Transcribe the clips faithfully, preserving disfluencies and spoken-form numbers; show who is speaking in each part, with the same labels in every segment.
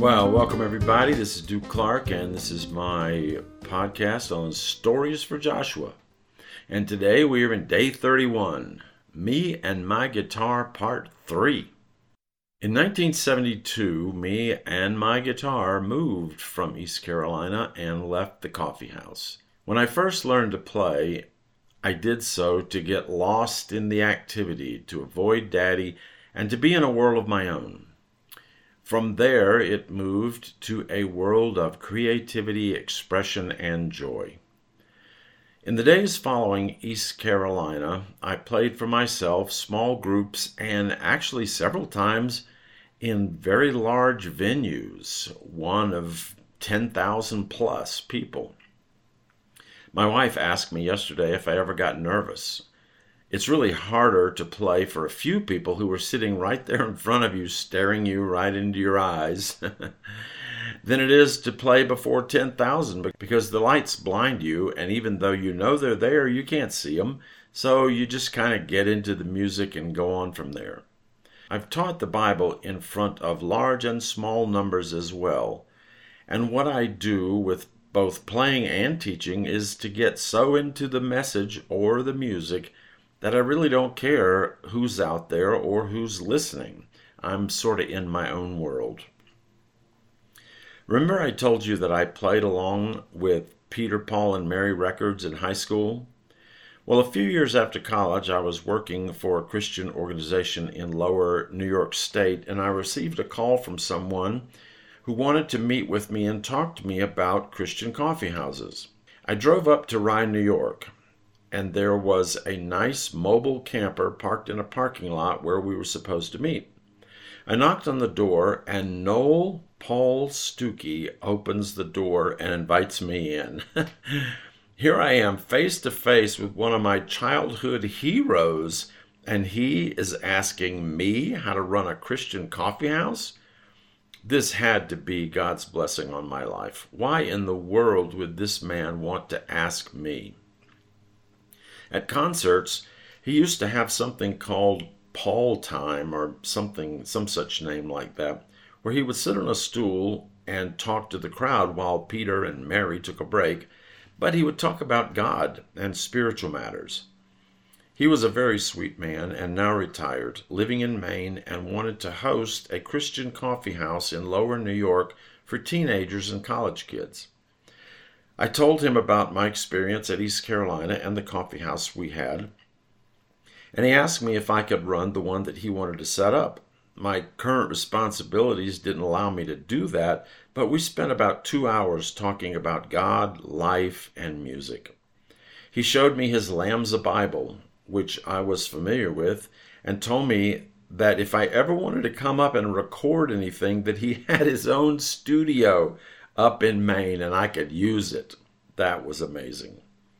Speaker 1: Well, welcome everybody. This is Duke Clark, and this is my podcast on Stories for Joshua. And today we are in day thirty-one, Me and My Guitar Part three. In nineteen seventy-two, me and my guitar moved from East Carolina and left the coffee house. When I first learned to play, I did so to get lost in the activity, to avoid Daddy, and to be in a world of my own. From there, it moved to a world of creativity, expression, and joy. In the days following East Carolina, I played for myself, small groups, and actually several times in very large venues, one of ten thousand plus people. My wife asked me yesterday if I ever got nervous. It's really harder to play for a few people who are sitting right there in front of you, staring you right into your eyes, than it is to play before ten thousand, because the lights blind you, and even though you know they're there, you can't see them, so you just kind of get into the music and go on from there. I've taught the Bible in front of large and small numbers as well, and what I do with both playing and teaching is to get so into the message or the music that I really don't care who's out there or who's listening. I'm sort of in my own world. Remember I told you that I played along with Peter, Paul, and Mary Records in high school? Well, a few years after college, I was working for a Christian organization in lower New York State, and I received a call from someone who wanted to meet with me and talk to me about Christian coffee houses. I drove up to Rye, New York, and there was a nice mobile camper parked in a parking lot where we were supposed to meet. I knocked on the door, and Noel Paul Stuckey opens the door and invites me in. Here I am, face to face with one of my childhood heroes, and he is asking me how to run a Christian coffee house? This had to be God's blessing on my life. Why in the world would this man want to ask me? At concerts, he used to have something called Paul time or something, some such name like that, where he would sit on a stool and talk to the crowd while Peter and Mary took a break, but he would talk about God and spiritual matters. He was a very sweet man and now retired, living in Maine, and wanted to host a Christian coffee house in lower New York for teenagers and college kids. I told him about my experience at East Carolina and the coffee house we had, and he asked me if I could run the one that he wanted to set up. My current responsibilities didn't allow me to do that, but we spent about two hours talking about God, life, and music. He showed me his Lambza Bible, which I was familiar with, and told me that if I ever wanted to come up and record anything, that he had his own studio up in Maine, and I could use it. That was amazing.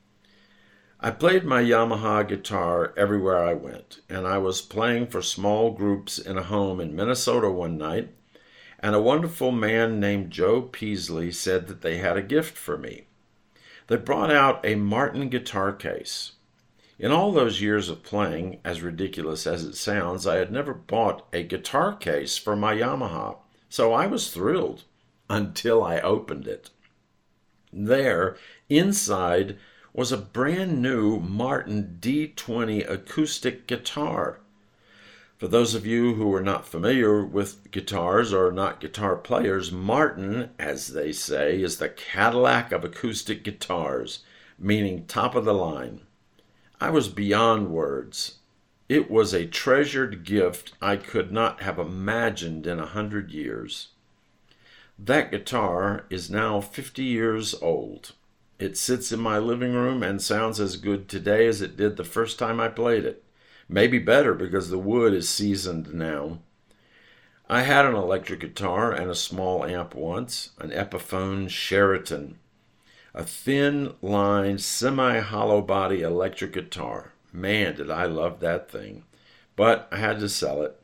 Speaker 1: I played my Yamaha guitar everywhere I went, and I was playing for small groups in a home in Minnesota one night, and a wonderful man named Joe Peasley said that they had a gift for me. They brought out a Martin guitar case. In all those years of playing, as ridiculous as it sounds, I had never bought a guitar case for my Yamaha, so I was thrilled. Until I opened it. There, inside, was a brand new Martin D twenty acoustic guitar. For those of you who are not familiar with guitars or not guitar players, Martin, as they say, is the Cadillac of acoustic guitars, meaning top of the line. I was beyond words. It was a treasured gift I could not have imagined in a hundred years. That guitar is now fifty years old. It sits in my living room and sounds as good today as it did the first time I played it. Maybe better because the wood is seasoned now. I had an electric guitar and a small amp once, an Epiphone Sheraton. A thin-line, semi-hollow body electric guitar. Man, did I love that thing. But I had to sell it.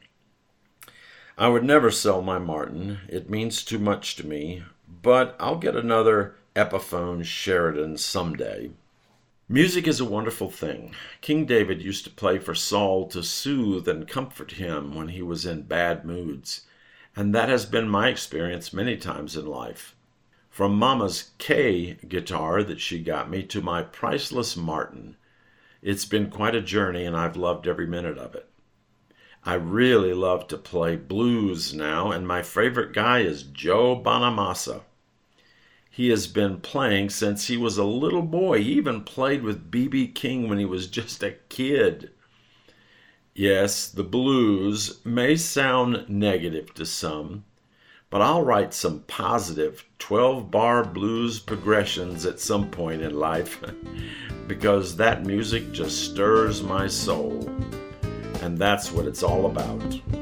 Speaker 1: I would never sell my Martin. It means too much to me. But I'll get another Epiphone Sheraton someday. Music is a wonderful thing. King David used to play for Saul to soothe and comfort him when he was in bad moods. And that has been my experience many times in life. From Mama's K guitar that she got me to my priceless Martin, it's been quite a journey and I've loved every minute of it. I really love to play blues now, and my favorite guy is Joe Bonamassa. He has been playing since he was a little boy. He even played with B B King when he was just a kid. Yes, the blues may sound negative to some, but I'll write some positive twelve-bar blues progressions at some point in life because that music just stirs my soul. And that's what it's all about.